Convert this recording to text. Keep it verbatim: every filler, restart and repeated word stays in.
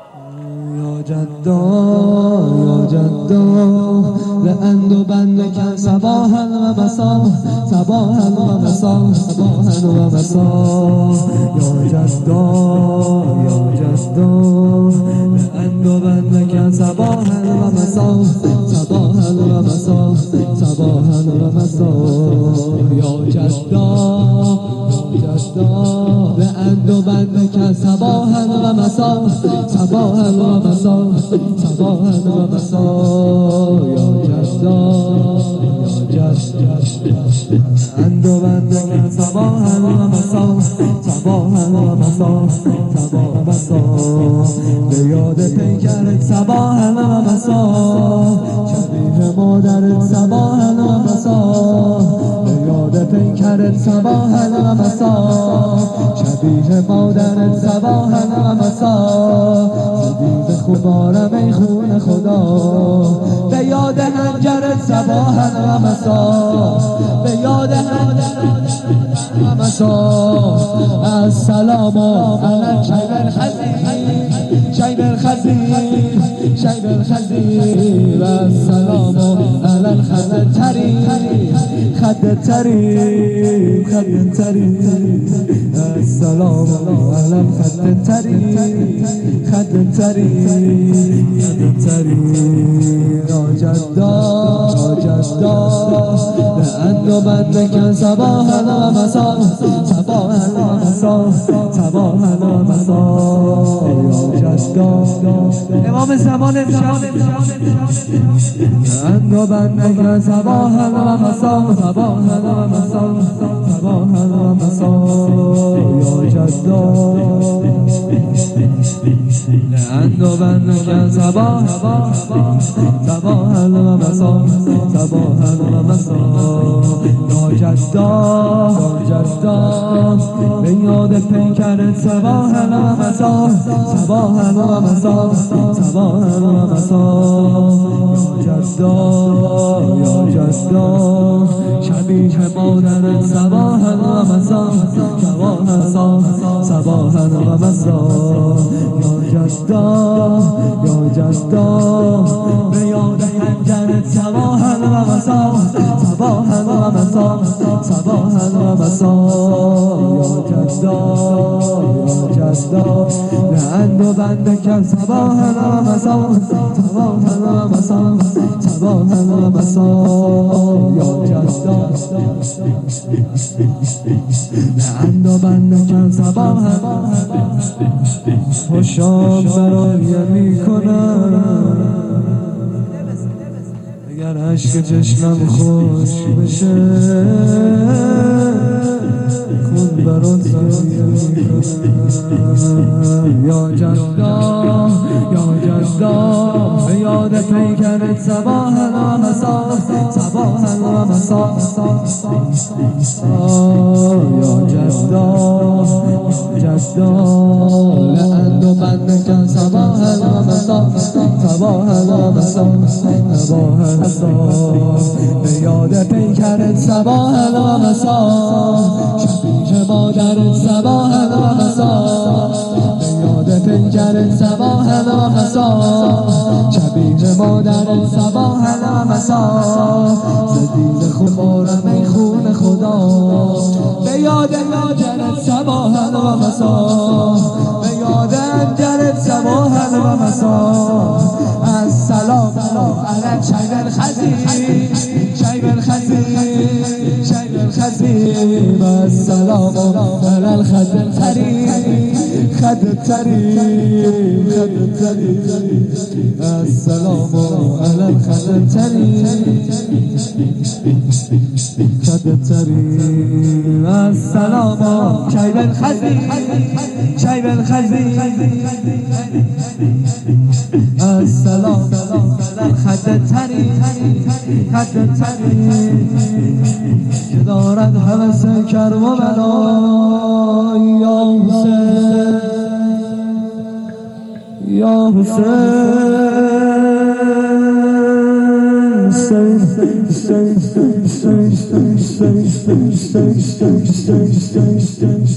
یا جدا یا جدا لأند و بند کن صباحا و مسا صباحا و مسا صباحا و مسا یا جدا یا جدا لأند و بند کن صباحا و مسا صباحا و مسا صباحا و مسا یا جدا یا جدا لأند و بند کن صباحا و مسا صباحا و مسا صباحا و مسا یا جدا یا جدا لأند و بند کن صباحا و مسا صباحا و مسا صباحا و مسا به یاد پیکرت صباحا و مسا شبیه مادرت صباحا و مسا به یاد پیکرت صباحا و مسا شبیه مادرت صباحا و مسا زدید خوبارم ای خون خدا به یاد هنجرت صباحا و مسا به یاد هنجرت و مسا السلام علی شیب الخزیر شیب الخزیر شیب الخزیر السلام علی الخد التریم خد التریم خد التریم السلام علی الخد التریم خد التریم خد التریم یا جدا یا جدا لأند و بند کن صباحا و مسا صباحا و مسا صباحا و مسا یا جدا امام زمان لأند و بند کن صباحا و مسا صباحا و مسا صباحا و مسا یا جدا لأند و بند کن صباحا صباحا و مسا صباحا و مسا یا جدا یا جدا به یاد پیکرت صباحا و مسا صباحا و مسا صباحا و مسا یا جدا یا جدا شبیه مادرت صباحا و مسا صباحا صباحا و مسا یا جدا یا جدا به یاد هنجرت صباحا و مسا صباحا و مسا صباحا و مسا یا جدا یا جدا لأند و بند کن صباحا و مسا صباحا و مسا صباحا و مسا یا جدا لأند و بند کن صباحا خوشام برای میکنم اگر عشق چشمم خوش بشه خود برات گریه میکنم یا جدا یا جدا به یاد پیکرت صباحا و مسا صباحا و مسا یا جدا جدا لأند و بند کن صباحا و مسا صباحا و مسا صباحا و مسا به یاد پیکرت صباحا و مسا شبیه مادرت صباحا و مسا به یاد پیکرت صباحا و مسا شبیه مادرت صباحا و مسا زدید خوبارم ای خون خدا به یاد هنجرت صباحا و مسا به یاد هنجرت صباحا و مسا السلام علی شیب الخزیر شیب الخزیر شیب الخزیر السلام علی الخد التریم خد التریم خد التریم السلام علی الخد التریم خد التریم السلام شیب الخزیر شیب الخزیر السلام علی الخد التریم خد التریم که دارد هوس کرم و بلا یا حسین یا حسین